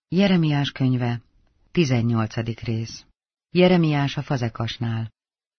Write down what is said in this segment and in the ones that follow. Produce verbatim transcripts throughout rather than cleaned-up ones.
Jeremiás könyve, tizennyolcadik rész. Jeremiás a fazekasnál.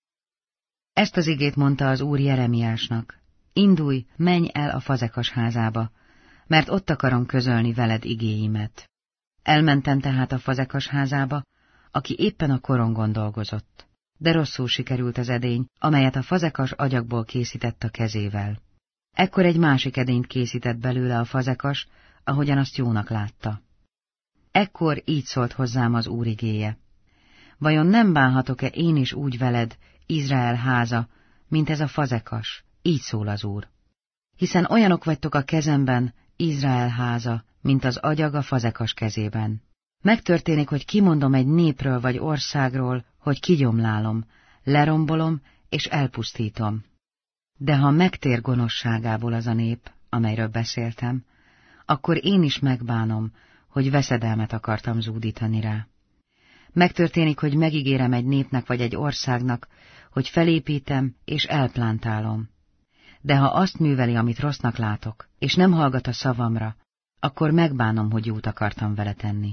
Ezt az igét mondta az Úr Jeremiásnak: indulj, menj el a fazekas házába, mert ott akarom közölni veled igéimet. Elmentem tehát a fazekas házába, aki éppen a korongon dolgozott, de rosszul sikerült az edény, amelyet a fazekas agyagból készített a kezével. Ekkor egy másik edényt készített belőle a fazekas, ahogyan azt jónak látta. Ekkor így szólt hozzám az Úr igéje: vajon nem bánhatok-e én is úgy veled, Izrael háza, mint ez a fazekas? Így szól az Úr. Hiszen olyanok vagytok a kezemben, Izrael háza, mint az agyag a fazekas kezében. Megtörténik, hogy kimondom egy népről vagy országról, hogy kigyomlálom, lerombolom és elpusztítom. De ha megtér gonoszságából az a nép, amelyről beszéltem, akkor én is megbánom, hogy veszedelmet akartam zúdítani rá. Megtörténik, hogy megígérem egy népnek vagy egy országnak, hogy felépítem és elplántálom. De ha azt műveli, amit rossznak látok, és nem hallgat a szavamra, akkor megbánom, hogy jót akartam vele tenni.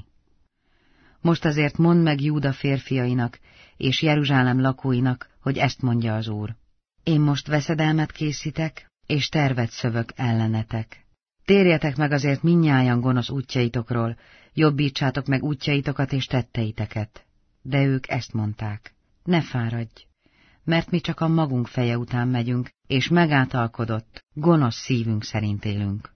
Most azért mondd meg Júda férfiainak és Jeruzsálem lakóinak, hogy ezt mondja az Úr: én most veszedelmet készítek, és tervet szövök ellenetek. Térjetek meg azért mindnyájan gonosz útjaitokról, jobbítsátok meg útjaitokat és tetteiteket. De ők ezt mondták: ne fáradj, mert mi csak a magunk feje után megyünk, és megátalkodott, gonosz szívünk szerint élünk.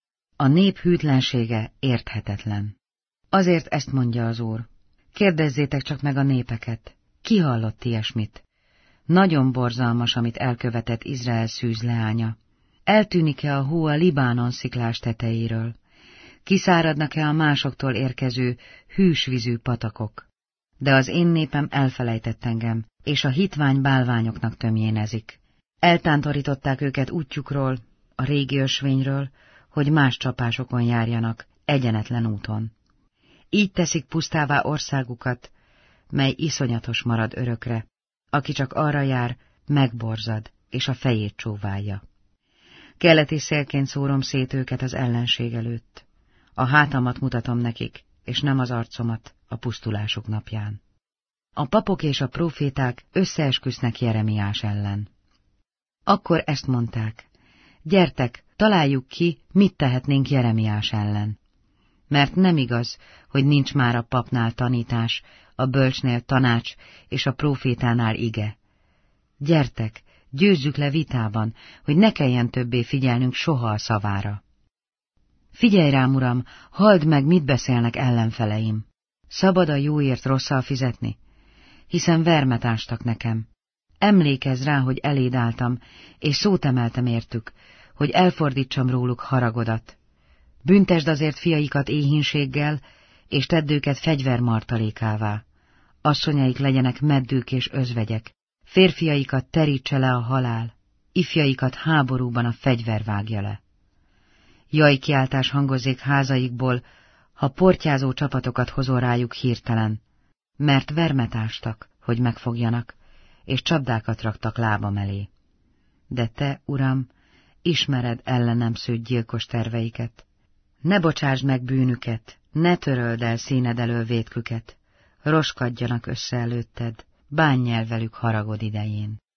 A nép hűtlensége érthetetlen. Azért ezt mondja az Úr: kérdezzétek csak meg a népeket, ki hallott ilyesmit? Nagyon borzalmas, amit elkövetett Izrael szűz leánya. Eltűnik-e a hó a Libánon sziklás tetejéről? Kiszáradnak-e a másoktól érkező hűs vízű patakok? De az én népem elfelejtett engem, és a hitvány bálványoknak tömjénezik. Eltántorították őket útjukról, a régi ösvényről, hogy más csapásokon járjanak, egyenetlen úton. Így teszik pusztává országukat, mely iszonyatos marad örökre. Aki csak arra jár, megborzad, és a fejét csóválja. Keleti szélként szórom szét őket az ellenség előtt. A hátamat mutatom nekik, és nem az arcomat a pusztulásuk napján. A papok és a próféták összeesküsznek Jeremiás ellen. Akkor ezt mondták: gyertek, találjuk ki, mit tehetnénk Jeremiás ellen. Mert nem igaz, hogy nincs már a papnál tanítás, a bölcsnél tanács, és a prófétánál ige. Gyertek, győzzük le vitában, hogy ne kelljen többé figyelnünk soha a szavára. Figyelj rám, uram, halld meg, mit beszélnek ellenfeleim. Szabad a jóért rosszal fizetni? Hiszen vermet ástak nekem. Emlékezz rá, hogy eléd álltam, és szót emeltem értük, hogy elfordítsam róluk haragodat. Büntesd azért fiaikat éhínséggel, és tedd őket fegyvermartalékává. Asszonyaik legyenek meddők és özvegyek, férfiaikat terítse le a halál, ifjaikat háborúban a fegyver vágja le. Jajkiáltás hangozzék házaikból, ha portyázó csapatokat hozol rájuk hirtelen, mert vermet ástak, hogy megfogjanak, és csapdákat raktak lábam elé. De te, Uram, ismered ellenem szőtt gyilkos terveiket. Ne bocsásd meg bűnüket, ne töröld el színed elől vétküket, roskadjanak össze előtted, bánj el velük haragod idején.